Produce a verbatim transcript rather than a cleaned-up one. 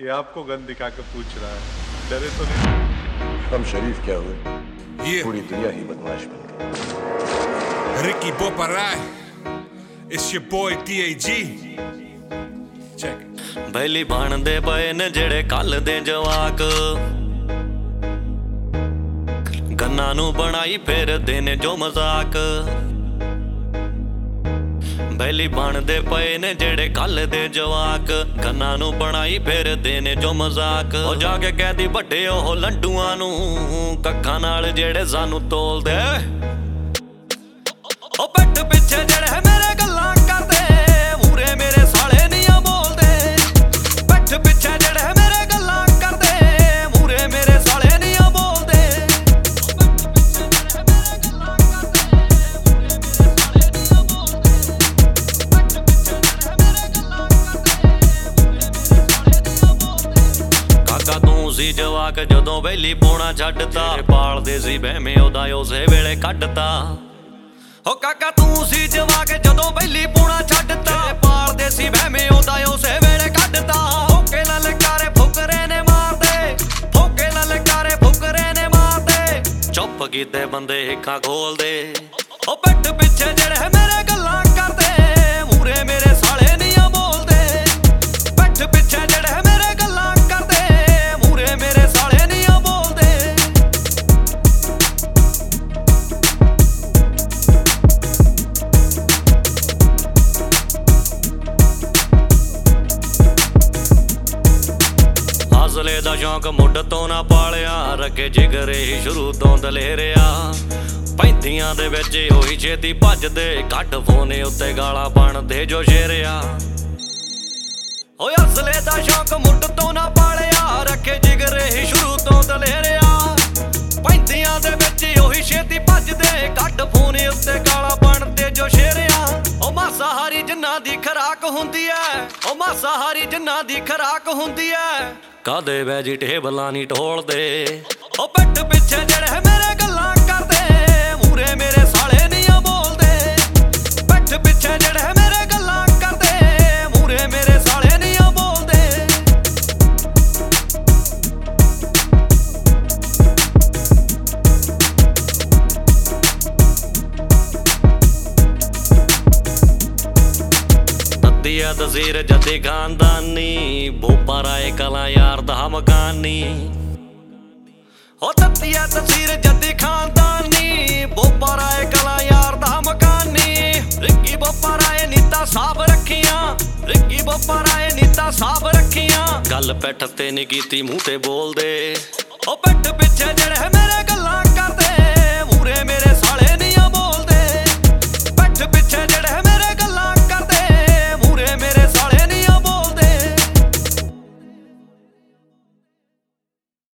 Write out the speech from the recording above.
ये आपको गन दिखा के पूछ रहा है, डरे तो नहीं? हम शरीफ क्या हुए, Yeah. पूरी दुनिया ही बदमाश बन गई। Ricky Boparai, it's your boy D A G. Check it. बैली ਬਣਦੇ ਪਏ ਨੇ ਜਿਹੜੇ ਕੱਲ ਦੇ ਜਵਾਕ, ਗੰਨਾਂ ਨੂੰ ਬਣਾਈ ਫਿਰਦੇ ਨੇ ਜੋ ਮਜ਼ਾਕ। बैली ਬਣਦੇ ਪਏ ਨੇ ਜਿਹੜੇ ਕੱਲ ਦੇ ਜਵਾਕ, ਗੰਨਾਂ ਨੂੰ ਬਣਾਈ ਫਿਰਦੇ ਨੇ ਜੋ ਮਜ਼ਾਕ। ਉਹ ਜਾ ਕੇ ਕਹਿੰਦੀ ਵੱਡੇ ਉਹ ਲੰਡੂਆਂ ਨੂੰ, ਕੱਖਾਂ ਨਾਲ ਜਿਹੜੇ ਸਾਨੂੰ ਤੋਲਦੇ। ਉਹ ਪਿੱਠ ਪਿੱਛੇ ਜਿਹੜੇ ਮੇਰੇ ਗੱਲਾਂ ਕਰਦੇ, ਮੂਰੇ ਮੇਰੇ ਸਾਲੇ ਨਹੀਂ ਬੋਲਦੇ। ਪਿੱਠ ਪਿੱਛੇ ਜਿਹੜੇ ਮੇਰੇ ਗੱਲਾਂ ਕਰਦੇ, ਮੂਰੇ ਮੇਰੇ ਸਾਲੇ ਨਹੀਂ ਬੋਲਦੇ। ਕਾਕਾ ਤੂੰ ਸੀ ਜਵਾਕ ਜਦੋਂ ਵੈਲੀ ਪੋਣਾ ਛੱਡਤਾ, ਪਾਲਦੇ ਸੀ ਬਹਿਮੇ ਉਹਦਾ ਉਸੇ ਵੇਲੇ ਕੱਢਤਾ। ਹੋ ਕਾਕਾ ਤੂੰ ਸੀ ਜਵਾਕ ਜਦੋਂ ਵੈਲੀ ਪੋਣਾ ਛੱਡਤਾ, ਪਾਲਦੇ ਸੀ ਬਹਿਮੇ ਉਹਦਾ ਉਸੇ ਵੇਲੇ ਕੱਢਤਾ। ਫੋਕੇ ਨਾਲ ਕਾਰੇ ਫੁਕਰੇ ਨੇ ਮਾਰਦੇ, ਫੋਕੇ ਨਾਲ ਕਾਰੇ ਫੁਕਰੇ ਨੇ ਮਾਰਦੇ। ਚੁੱਪ ਕੀਤੇ ਬੰਦੇ ਹਿੱਕਾਂ ਖੋਲਦੇ। ਉਹ ਪਿੱਠ ਪਿੱਛੇ ਜਿਹੜੇ ਮੇਰੇ ਗੱਲਾਂ ਕਰਦੇ, ਮੂਰੇ ਮੇਰੇ ਸਾਲੇ ਨਹੀਂ ਬੋਲਦੇ। ਪਿੱਠ ਪਿੱਛੇ ਜਿਹੜੇ ਮੇਰੇ ਗੱਲਾਂ ਕਰਦੇ, ਮੂਰੇ ਮੇਰੇ ਸਾਲੇ ਨਹੀਂ ਬੋਲਦੇ। ਹੌਸਲੇ ਦਾ ਸ਼ੌਂਕ ਮੁੱਢ ਤੋਂ ਨਾ ਪਾਲਿਆ, ਰੱਖੇ ਜਿਗਰੇ ਹੀ ਸ਼ੁਰੂ ਤੋਂ ਦਲੇਰਿਆ। ਪੈਂਦੀਆਂ ਦੇ ਵਿੱਚ ਉਹੀ ਛੇਤੀ ਭੱਜਦੇ, ਘੱਟ ਫੋਨੇ ਉੱਤੇ ਗਾਲਾਂ ਬਣਦੇ ਜੋ ਸ਼ੇਰਿਆ। ਓਏ ਹੌਸਲੇ ਦਾ ਸ਼ੌਂਕ ਮੁੱਢ ਤੋਂ ਨਾ ਪਾਲਿਆ, ਰੱਖੇ ਜਿਗਰੇ ਹੀ ਸ਼ੁਰੂ ਤੋਂ ਦਲੇਰਿਆ। ਪੈਂਦੀਆਂ ਦੇ ਵਿੱਚ ਉਹੀ ਛੇਤੀ ਭੱਜਦੇ, ਘੱਟ ਫੋਨੇ ਉੱਤੇ ਗਾਲਾਂ ਬਣਦੇ ਜੋ ਸ਼ੇਰਿਆ। ਉਹ ਮਾਸਾਹਾਰੀ ਜਿੰਨਾ ਦੀ ਖੁਰਾਕ ਹੁੰਦੀ ਐ, ਉਹ ਮਾਸਾਹਾਰੀ ਜਿੰਨਾ ਦੀ ਖੁਰਾਕ ਹੁੰਦੀ ਐ, ਕਾਦੇ ਵੈਜੀਟੇਬਲਾਂ ਨਹੀਂ ਢੋਲਦੇ। ਉਹ ਪਿੱਠ ਪਿੱਛੇ ਜਿਹੜੇ ਮੇਰੇ ਗੱਲਾਂ ਕਰਦੇ, ਮੂਰੇ ਮੇਰੇ ਸਾਲੇ ਨਹੀਂ ਬੋਲਦੇ। ਪਿੱਠ ਪਿੱਛੇ ਜਿਹੜੇ ਮੇਰੇ ਗੱਲਾਂ ਕਰਦੇ, ਮੂਰੇ ਮੇਰੇ ਸਾਲੇ ਨਹੀਂ ਬੋਲਦੇ। ਤੱਦੀਆ ਤਸੀਰ ਜੱਦੀ ਖਾਨਦਾਨੀ, ਬੋਪਾ ਰਾਏ ਕਲਾਂ ਯਾਰ ਦਾ ਮਕਾਨੀ। ਉਹ ਤੱਦੀਆ ਤਸੀਰ ਜੱਦੀ ਖਾਨਦਾਨੀ, ਬੋਪਾ ਰਾਏ ਕਲਾਂ ਯਾਰ ਦਾ ਮਕਾਨੀ। ਰਿੱਕੀ ਬੋਪਾ ਰਾਏ ਨੀਤਾ ਸਾਫ ਰੱਖੀਆਂ, ਰਿੱਕੀ ਬੋਪਾ ਰਾਏ ਨੀਤਾ ਸਾਫ ਰੱਖੀਆਂ। ਗੱਲ ਪਿੱਠ ਤੇ ਨਹੀਂ ਕੀਤੀ ਮੂੰਹ ਤੇ ਬੋਲਦੇ। ਉਹ ਪਿੱਠ ਪਿੱਛੇ